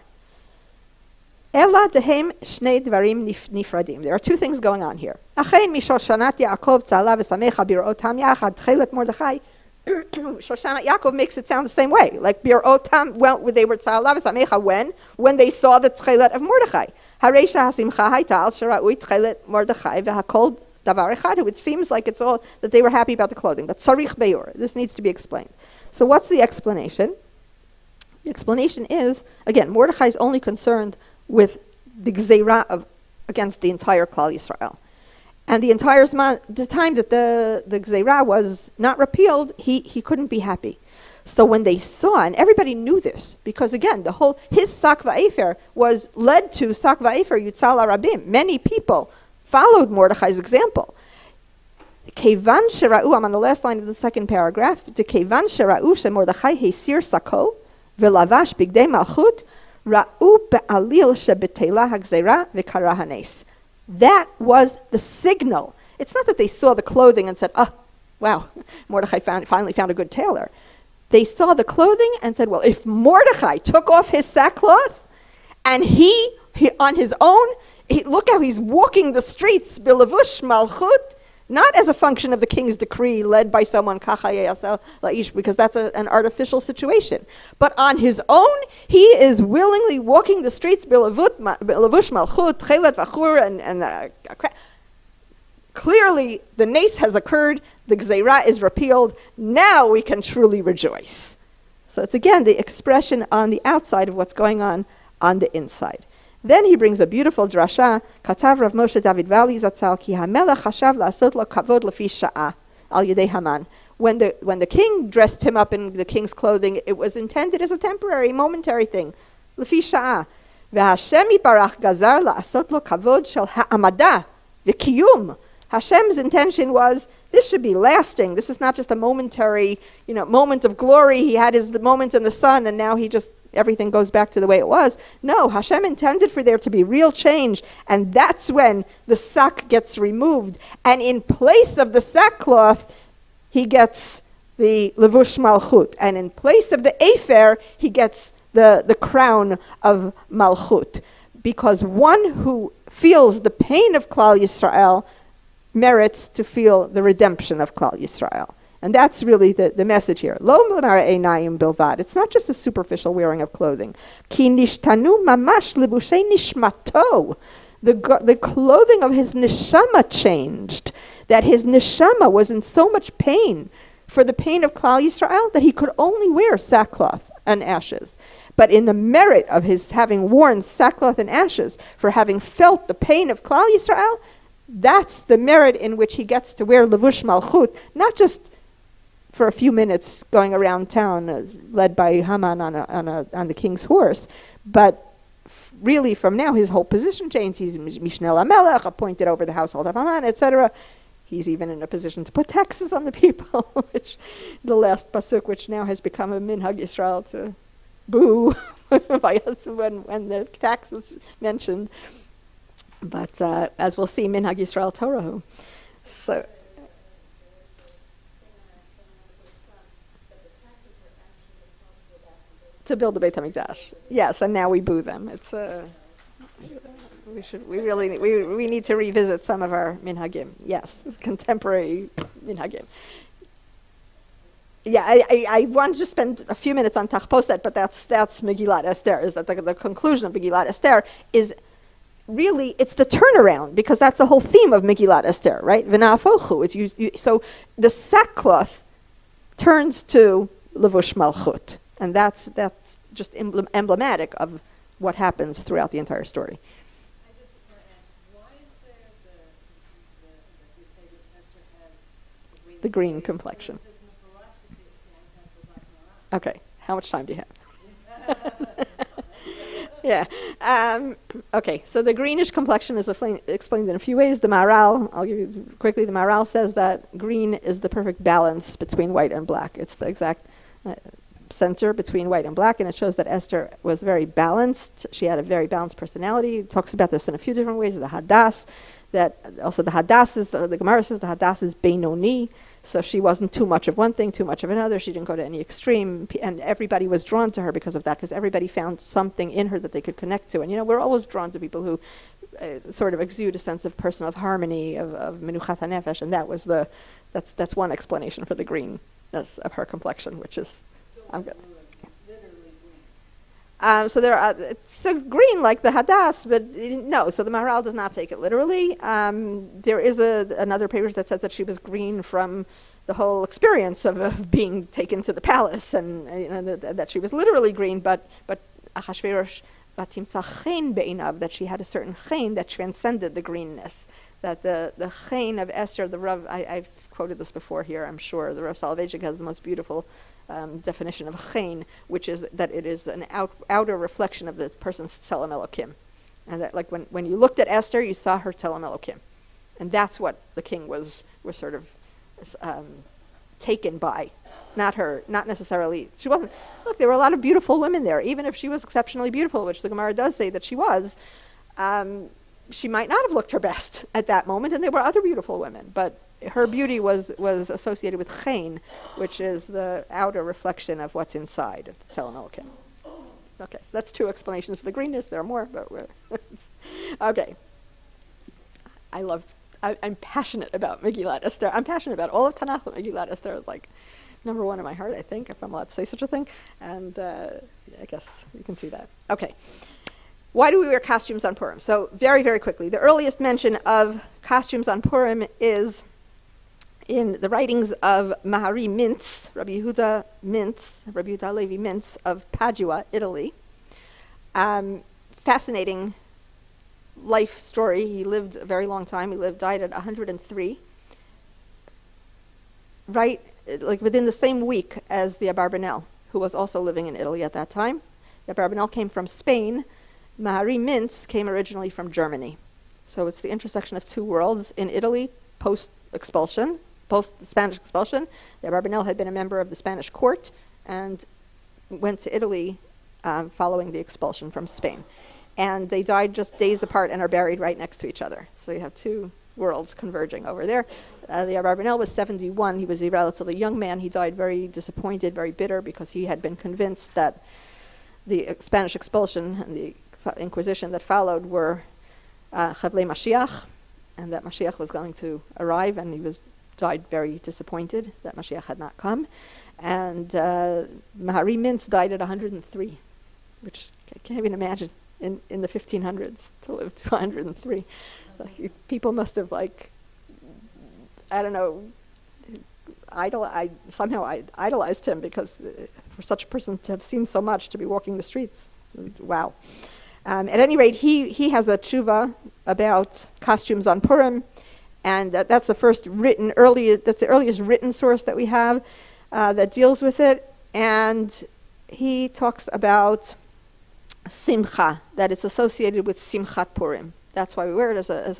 Ela dehem shnei dvarim nifradim. There are two things going on here. Achein mishoshanat Yaakov tzala v'samecha bir'otam yachad tchelet Mordechai. Shoshanat Yaakov makes it sound the same way. Like bir'otam, well, they were tzala v'samecha when? When they saw the tchelet of Mordechai. Hareisha hasimcha hayta al shara'ui tchelet Mordechai v'hakol davar echad. It seems like it's all that they were happy about the clothing. But sarich beyur. This needs to be explained. So what's the explanation? The explanation is, again, Mordechai is only concerned with the Gzeirah of against the entire Klal Yisrael. And the entire zman, the time that the, the Gzeirah was not repealed, he, he couldn't be happy. So when they saw, and everybody knew this, because again, the whole, his Sak Va'efer was led to Sak Va'efer Yutzal Arabim. Many people followed Mordechai's example. Kevan shera'u, I'm on the last line of the second paragraph. To kevan shera'u shemordechai hesir sako v'lavash bigdei malchut ra'u be'alil shebetela hagzera v'kara hanes. That was the signal. It's not that they saw the clothing and said, "Ah, oh, wow, Mordechai found, finally found a good tailor." They saw the clothing and said, "Well, if Mordechai took off his sackcloth and he, he on his own, he, look how he's walking the streets b'levush malchut." Not as a function of the king's decree led by someone, because that's a, an artificial situation. But on his own, he is willingly walking the streets, and, and uh, clearly the nace has occurred, the Gzeirah is repealed, now we can truly rejoice. So it's again the expression on the outside of what's going on on the inside. Then he brings a beautiful drasha. Katav Rav Moshe David Vali Zatzal ki hamelech hashav la'asot lo kavod lefi sha'ah al yedei Haman. When the when the king dressed him up in the king's clothing, it was intended as a temporary, momentary thing. Lefi sha'ah. Ve'Hashem yibarach gazar la'asot lo kavod shel ha'amada v'kiyum. Hashem's intention was this should be lasting. This is not just a momentary, you know, moment of glory. He had his moment in the sun, and now he just everything goes back to the way it was. No, Hashem intended for there to be real change, and that's when the sack gets removed. And in place of the sackcloth, he gets the levush malchut, and in place of the efer, he gets the, the crown of malchut. Because one who feels the pain of Klal Yisrael merits to feel the redemption of Klal Yisrael. And that's really the, the message here. Lo l'mara'ei nayim bilvad. It's not just a superficial wearing of clothing. Ki nishtanu mamash libushei nishmato. The, the clothing of his neshama changed. That his neshama was in so much pain for the pain of Klal Yisrael that he could only wear sackcloth and ashes. But in the merit of his having worn sackcloth and ashes, for having felt the pain of Klal Yisrael, that's the merit in which he gets to wear levush malchut, not just for a few minutes going around town, uh, led by Haman on, a, on, a, on the king's horse, but f- really from now his whole position changes. He's Mishneh LaMelech, appointed over the household of Haman, et cetera. He's even in a position to put taxes on the people, which the last pasuk, which now has become a minhag Yisrael to boo when, when the tax is mentioned. But uh, as we'll see, minhag Yisrael Torahu. So. To build the Beit HaMikdash. Yes, and now we boo them. It's uh, we should we really we we need to revisit some of our minhagim. Yes, contemporary minhagim. Yeah, I, I, I wanted to spend a few minutes on Tachposet, but that's that's Megillat Esther. Is that the, the conclusion of Megillat Esther is really it's the turnaround, because that's the whole theme of Megillat Esther, right? V'na'afochu. It's used, you, so the sackcloth turns to levush malchut. And that's that's just emblem- emblematic of what happens throughout the entire story. I just want to ask, why is there the, the, the you say that Esther has the green, The green face, complexion. but it says in the Torah she says she has the black marah. Okay, how much time do you have? Yeah. Um, okay, so the greenish complexion is explain- explained in a few ways. The Maharal, I'll give you quickly, the Maharal says that green is the perfect balance between white and black. It's the exact uh, center between white and black, and it shows that Esther was very balanced. She had a very balanced personality. It talks about this in a few different ways. The Hadass, that also the Hadass is, uh, the Gemara says the Hadass is Beinoni, so she wasn't too much of one thing, too much of another. She didn't go to any extreme, P- and everybody was drawn to her because of that, because everybody found something in her that they could connect to. And you know, we're always drawn to people who uh, sort of exude a sense of personal harmony, of, of Menuchat HaNefesh, and that was the, that's that's one explanation for the greenness of her complexion, which is, I'm good. Um, so there are, it's a green like the Hadass, but uh, no, so the Maharal does not take it literally. Um, there is a, another paper that says that she was green from the whole experience of, of being taken to the palace, and uh, you know, that, that she was literally green, but but Achashverosh batimsa chen be'inav, that she had a certain chen that transcended the greenness. That the, the chen of Esther, the Rav, I, I've quoted this before here, I'm sure, the Rav Soloveitchik has the most beautiful Um, definition of chen, which is that it is an out, outer reflection of the person's tzelem Elokim. And that, like, when, when you looked at Esther, you saw her tzelem Elokim. And that's what the king was, was sort of um, taken by. Not her, not necessarily, she wasn't, look, there were a lot of beautiful women there. Even if she was exceptionally beautiful, which the Gemara does say that she was, um, she might not have looked her best at that moment, and there were other beautiful women. But her beauty was, was associated with chen, which is the outer reflection of what's inside of the Tzelem Elokim. Okay, so that's two explanations for the greenness. There are more, but we're okay. I love, I, I'm passionate about Megillat Esther. I'm passionate about all of Tanakh, but Megillat Esther is like number one in my heart, I think, if I'm allowed to say such a thing. And uh, I guess you can see that. Okay. Why do we wear costumes on Purim? So very, very quickly, the earliest mention of costumes on Purim is in the writings of Mahari Mintz, Rabbi Yehuda Mintz, Rabbi Yehuda Levi Mintz of Padua, Italy. Um, fascinating life story. He lived a very long time. He lived, died at one hundred three. Right, like within the same week as the Abarbanel, who was also living in Italy at that time. The Abarbanel came from Spain. Mahari Mintz came originally from Germany. So it's the intersection of two worlds. In Italy, post-expulsion, post-Spanish expulsion, the Abarbanel had been a member of the Spanish court and went to Italy um, following the expulsion from Spain. And they died just days apart and are buried right next to each other. So you have two worlds converging over there. Uh, the Abarbanel was seventy-one. He was a relatively young man. He died very disappointed, very bitter, because he had been convinced that the uh, Spanish expulsion and the Inquisition that followed were uh, Chavlei Mashiach, and that Mashiach was going to arrive, and he was died very disappointed that Mashiach had not come. And uh, Mahari Mintz died at one hundred three, which I can't even imagine in, in the fifteen hundreds to live to one hundred three. Like, people must have, like, I don't know, idol I somehow I idolized him, because uh, for such a person to have seen so much, to be walking the streets, so, wow. Um, at any rate, he, he has a tshuva about costumes on Purim, and that, that's the first written, early, that's the earliest written source that we have uh, that deals with it. And he talks about simcha, that it's associated with Simchat Purim. That's why we wear it as a, as a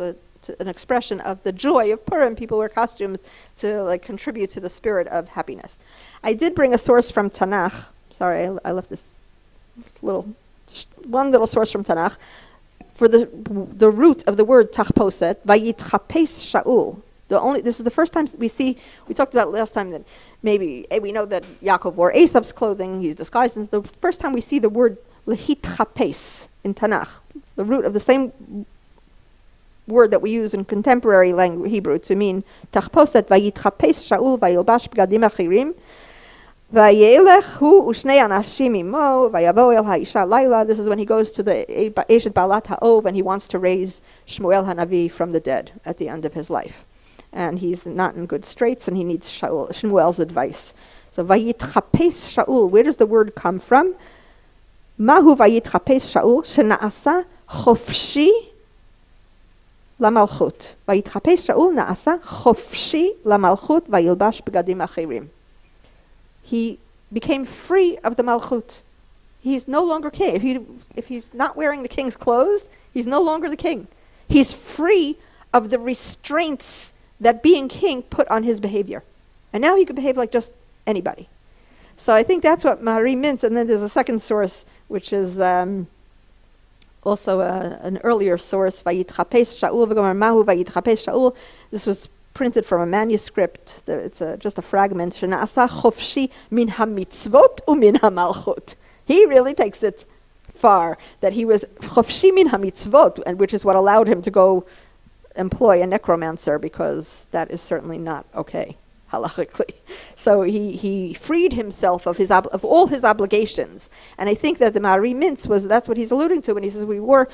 to an expression of the joy of Purim. People wear costumes to like contribute to the spirit of happiness. I did bring a source from Tanakh. Sorry, I, I left this little, one little source from Tanakh. For the the root of the word tachposet, vayitchapes Shaul. The only this is the first time we see. We talked about last time that maybe eh, we know that Yaakov wore Esav's clothing. He's disguised. And the first time we see the word lehitchapes in Tanakh, the root of the same word that we use in contemporary language Hebrew to mean tachposet, vayitchapes Shaul vayilbash bgadim achirim. Vayelech hu u'shnei anashim imo vayavo el ha'isha laila. This is when he goes to the Eshet Balat Ha'ov and he wants to raise Shmuel Hanavi from the dead at the end of his life. And he's not in good straits and he needs Shaul, Shmuel's advice. So vayitchapes Shaul, where does the word come from? Mahu vayitchapes Shaul shena'asa chofshi lamalchut. Vayitchapes Shaul na'asa chofshi lamalchut vayilbash b'gadim achirim. He became free of the malchut. He's no longer king. If, he, if he's not wearing the king's clothes, he's no longer the king. He's free of the restraints that being king put on his behavior. And now he could behave like just anybody. So I think that's what Mahari means. And then there's a second source, which is um, also a, an earlier source, Vayitchapes Shaul v'gomer mahu Vayitchapes Shaul. This was printed from a manuscript. It's a, just a fragment. Shena'asa chofshi min hamitzvot u'min hamalchut. He really takes it far, that he was chofshi min hamitzvot, and which is what allowed him to go employ a necromancer, because that is certainly not okay halachically. So he, he freed himself of his ob- of all his obligations. And I think that the Mari Mintz was, that's what he's alluding to when he says we wore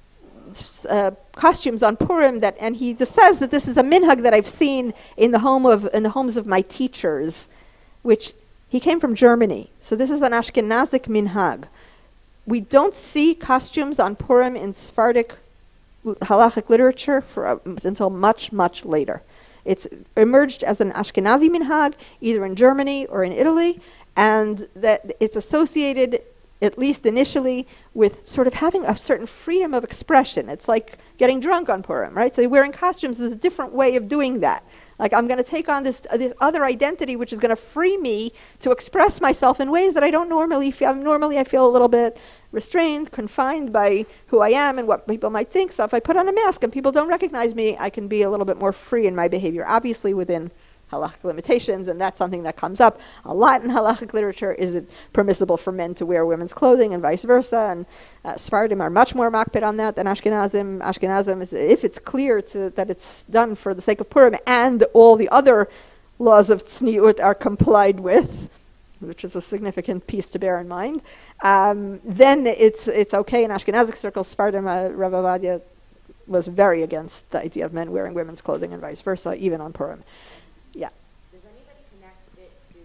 Uh, costumes on Purim, that, and he just says that this is a minhag that I've seen in the home of in the homes of my teachers, which he came from Germany. So this is an Ashkenazic minhag. We don't see costumes on Purim in Sephardic halachic literature for uh, until much much later. It's emerged as an Ashkenazi minhag either in Germany or in Italy, and that it's associated, at least initially, with sort of having a certain freedom of expression. It's like getting drunk on Purim, right? So wearing costumes is a different way of doing that. Like, I'm going to take on this uh, this other identity, which is going to free me to express myself in ways that I don't normally feel. Normally, I feel a little bit restrained, confined by who I am and what people might think. So if I put on a mask and people don't recognize me, I can be a little bit more free in my behavior, obviously within halachic limitations, and that's something that comes up a lot in halachic literature. Is it permissible for men to wear women's clothing and vice versa? And uh, Sephardim are much more makpid on that than Ashkenazim. Ashkenazim, is, if it's clear to, that it's done for the sake of Purim and all the other laws of tzniut are complied with, which is a significant piece to bear in mind, um, then it's it's okay in Ashkenazic circles. Sephardim, uh, Rav Ovadia was very against the idea of men wearing women's clothing and vice versa, even on Purim. Yeah. Does anybody connect it to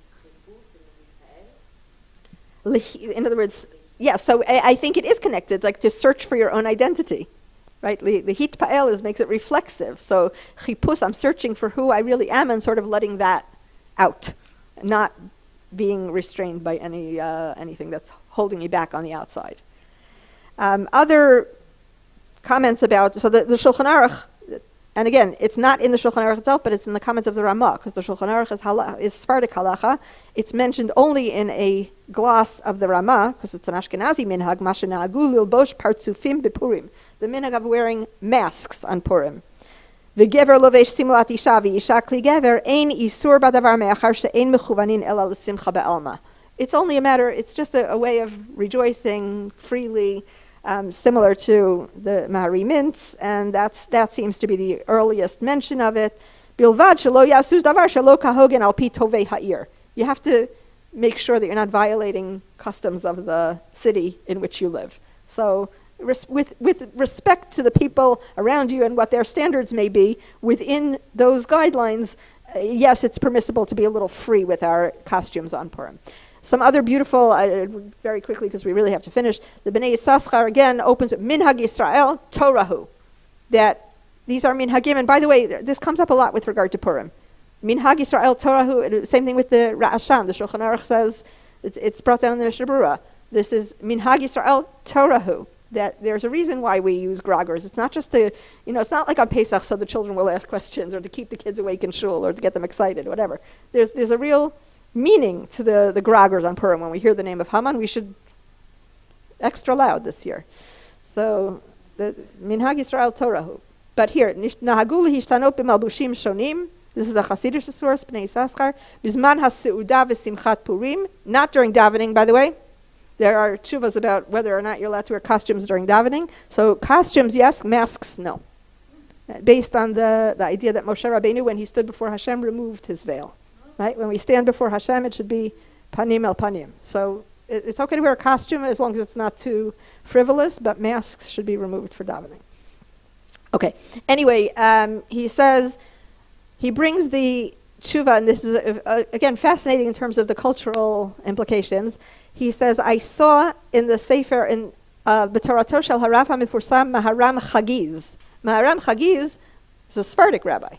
chipus and In other words, yeah, so I, I think it is connected, like to search for your own identity, right? The, the hit pa'el is makes it reflexive. So chipus, I'm searching for who I really am and sort of letting that out, not being restrained by any uh, anything that's holding you back on the outside. Um, other comments about, so the, the Shulchan Aruch, and again, it's not in the Shulchan Aruch itself, but it's in the comments of the Ramah, because the Shulchan Aruch is, hala, is Sephardic halacha. It's mentioned only in a gloss of the Ramah, because it's an Ashkenazi minhag, mashena'agu lilbosh partsufim bepurim, the minhag of wearing masks on Purim. V'gever lovesh simulat isha v'isha kli gever ein isur badavar me'achar she'ein mechuvanin ela l'simcha be'alma. It's only a matter, it's just a, a way of rejoicing freely, Um, similar to the Mahari Mintz, and that's that seems to be the earliest mention of it. Bilvad shelo yasuz davar shelo kahogen al pi tovei ha'ir. You have to make sure that you're not violating customs of the city in which you live. So res- with with respect to the people around you and what their standards may be, within those guidelines, uh, yes, it's permissible to be a little free with our costumes on Purim. Some other beautiful, uh, very quickly because we really have to finish, the Bnei Yissaschar again opens with Minhag Yisrael Torahu, that these are Minhagim, and by the way, th- this comes up a lot with regard to Purim. Minhag Yisrael Torahu, same thing with the Ra'ashan, the Shulchan Aruch says, it's, it's brought down in the Mishnah Berurah. This is Minhag Yisrael Torahu. that there's a reason why we use groggers. It's not just to, you know, it's not like on Pesach so the children will ask questions or to keep the kids awake in shul or to get them excited, whatever. There's there's a real meaning to the, the groggers on Purim. When we hear the name of Haman, we should extra loud this year. So, the Minhag Yisrael Torahu. But here, Nahagu lehishtanot b'malbushim shonim. This is a Hasidic source, Bnei Yissaschar. Bizman ha-seudah v'simchat Purim. Not during davening, by the way. There are tshuvas about whether or not you're allowed to wear costumes during davening. So costumes, yes. Masks, no. Based on the, the idea that Moshe Rabbeinu, when he stood before Hashem, removed his veil. Right? When we stand before Hashem, it should be panim el panim. So it, it's okay to wear a costume as long as it's not too frivolous, but masks should be removed for davening. Okay. Anyway, um, he says, he brings the tshuva, and this is, uh, uh, again, fascinating in terms of the cultural implications. He says, I saw in the Sefer, in B'Torato Shel Harav HaMifursam, Maharam Chagiz. Maharam Chagiz is a Sephardic rabbi.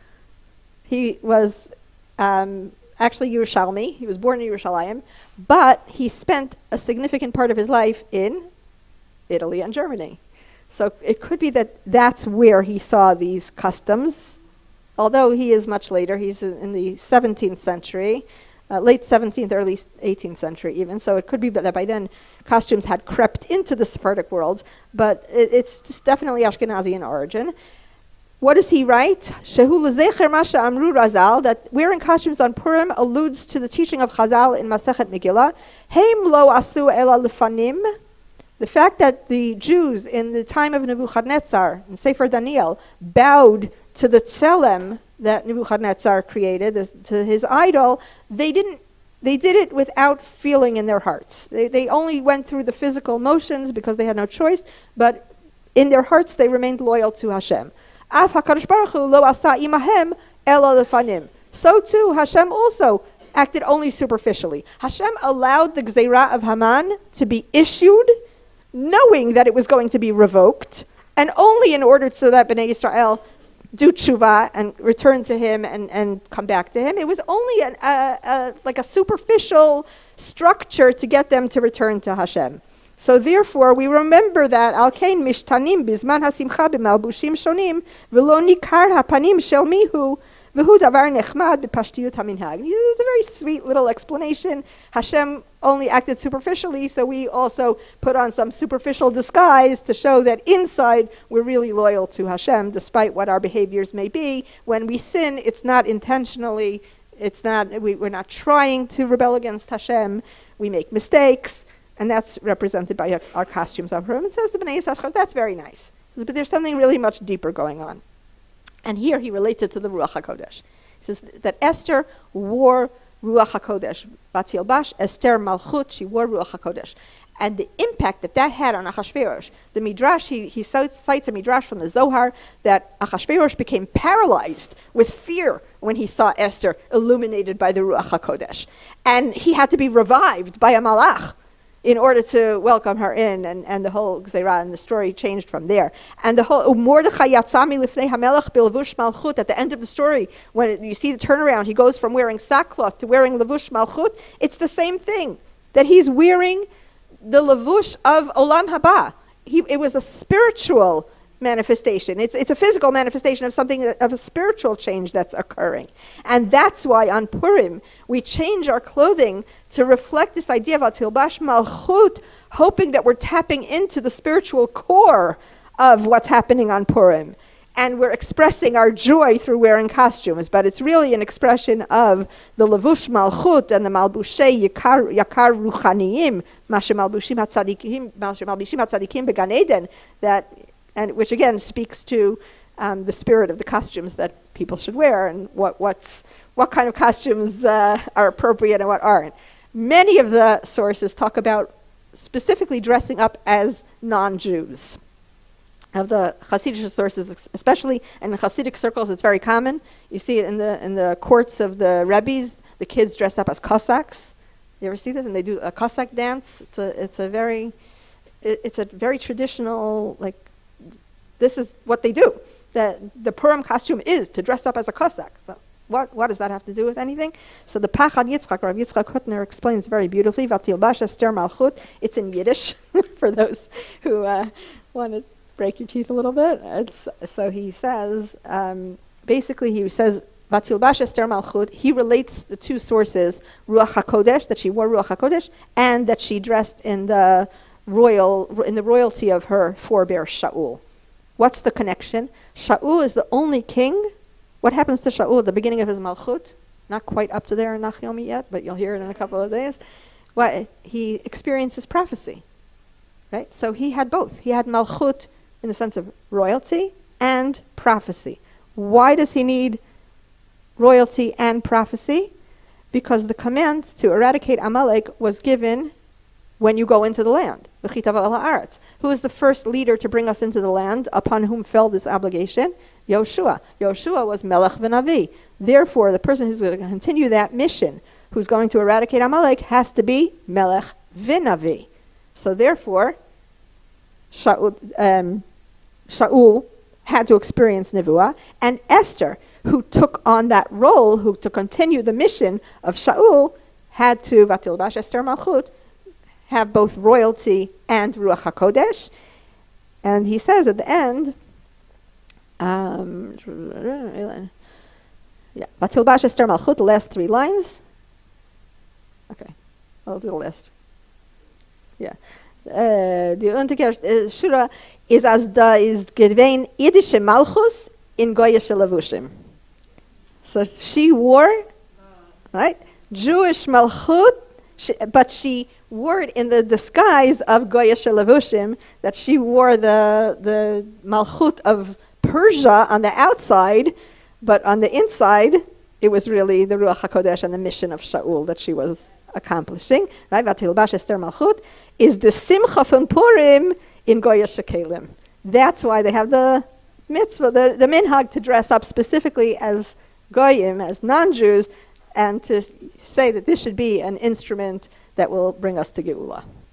He was um, actually Yerushalmi. He was born in Yerushalayim, but he spent a significant part of his life in Italy and Germany. So it could be that that's where he saw these customs, although he is much later. He's in the seventeenth century, uh, late seventeenth, early eighteenth century even. So it could be that by then costumes had crept into the Sephardic world, but it, it's definitely Ashkenazi in origin. What does he write? Shehu lezecher ma she'amru Razal, that wearing costumes on Purim alludes to the teaching of Chazal in Masechet Megillah. Heim lo asu ela lefanim. The fact that the Jews in the time of Nebuchadnezzar, in Sefer Daniel, bowed to the tselem that Nebuchadnezzar created, the, to his idol, they didn't. They did it without feeling in their hearts. They, they only went through the physical motions because they had no choice, but in their hearts they remained loyal to Hashem. Af HaKadosh Baruch Hu lo asa imahem ela lefanim. So too, Hashem also acted only superficially. Hashem allowed the Gzeirah of Haman to be issued, knowing that it was going to be revoked, and only in order so that Bnei Yisrael do tshuva and return to him and, and come back to him. It was only an, uh, uh, like a superficial structure to get them to return to Hashem. So therefore, we remember that al kein mishtanim bizman hasimcha b'malbushim shonim v'lo nikar hapanim shel mihu v'hu davar nechmad b'pashtiyut haminhag. It's a very sweet little explanation. Hashem only acted superficially, so we also put on some superficial disguise to show that inside we're really loyal to Hashem, despite what our behaviors may be. When we sin, it's not intentionally, it's not, we, we're not trying to rebel against Hashem. We make mistakes, and that's represented by our, our costumes on Purim. It says to Bnei Yissaschar, that's very nice. But there's something really much deeper going on. And here he relates it to the Ruach HaKodesh. He says that Esther wore Ruach HaKodesh. Bat Yilbash, Esther Malchut, she wore Ruach HaKodesh. And the impact that that had on Achashverosh, the Midrash, he, he cites, cites a Midrash from the Zohar that Achashverosh became paralyzed with fear when he saw Esther illuminated by the Ruach HaKodesh. And he had to be revived by a malach in order to welcome her in, and, and the whole Gzeirah and the story changed from there. And the whole Mordechai Yatzami Lifnei HaMelech B'Levush Malchut, at the end of the story, when it, you see the turnaround, he goes from wearing sackcloth to wearing Levush Malchut. It's the same thing, that he's wearing the Levush of Olam Haba. He, it was a spiritual manifestation. It's it's a physical manifestation of something, that, of a spiritual change that's occurring. And that's why on Purim, we change our clothing to reflect this idea of Atilbash Malchut, hoping that we're tapping into the spiritual core of what's happening on Purim. And we're expressing our joy through wearing costumes, but it's really an expression of the Levush Malchut and the Malbushei Yakar, yakar Ruchaniyim, Mashe Malbushim HaTzadikim, Mashe Malbushim HaTzadikim Began Eden, that and which again speaks to um, the spirit of the costumes that people should wear and what what's what kind of costumes uh, are appropriate and what aren't. Many of the sources talk about specifically dressing up as non-Jews. Of the Hasidic sources, especially in Hasidic circles, it's very common. You see it in the in the courts of the Rebbes. The kids dress up as Cossacks. You ever see this? And they do a Cossack dance. It's a it's a very it, it's a very traditional, like, this is what they do. The, the Purim costume is to dress up as a Cossack. So What, what does that have to do with anything? So the Pachad Yitzchak, Rav Yitzchak Hutner explains very beautifully, Vatilbash Esther Malchut. It's in Yiddish for those who uh, want to break your teeth a little bit. It's, so he says, um, basically he says, Vatilbash Esther Malchut, he relates the two sources, Ruach HaKodesh, that she wore Ruach HaKodesh, and that she dressed in the royal, in the royalty of her forebear Shaul. What's the connection? Shaul is the only king. What happens to Shaul at the beginning of his Malchut? Not quite up to there in Nachomi yet, but you'll hear it in a couple of days. What, he experiences prophecy, right? So he had both. He had Malchut in the sense of royalty and prophecy. Why does he need royalty and prophecy? Because the command to eradicate Amalek was given when you go into the land. Who is the first leader to bring us into the land upon whom fell this obligation? Yoshua. Yoshua was Melech v'Navi. Therefore, the person who's going to continue that mission, who's going to eradicate Amalek, has to be Melech v'Navi. So therefore, Shaul, um, Shaul had to experience Nevuah, and Esther, who took on that role, who to continue the mission of Shaul, had to, Vatilbash Esther Malchut, have both royalty and Ruach HaKodesh. And he says at the end, um, yeah, Vatilbash Esther Malchut, the last three lines. Okay, I'll do the list. Yeah. Die Unterkehr Shura is as da is gewein Yiddische Malchus in Goyische Levushim. So she wore, right, Jewish Malchut, she, but she wore it in the disguise of Goyishe Levushim, that she wore the the Malchut of Persia on the outside, but on the inside, it was really the Ruach HaKodesh and the mission of Shaul that she was accomplishing. Right? Vatilbash Esther Malchut is the Simcha from Purim in Goyishe Kelim. That's why they have the mitzvah, the, the minhag to dress up specifically as Goyim, as non-Jews, and to say that this should be an instrument that will bring us to Geula.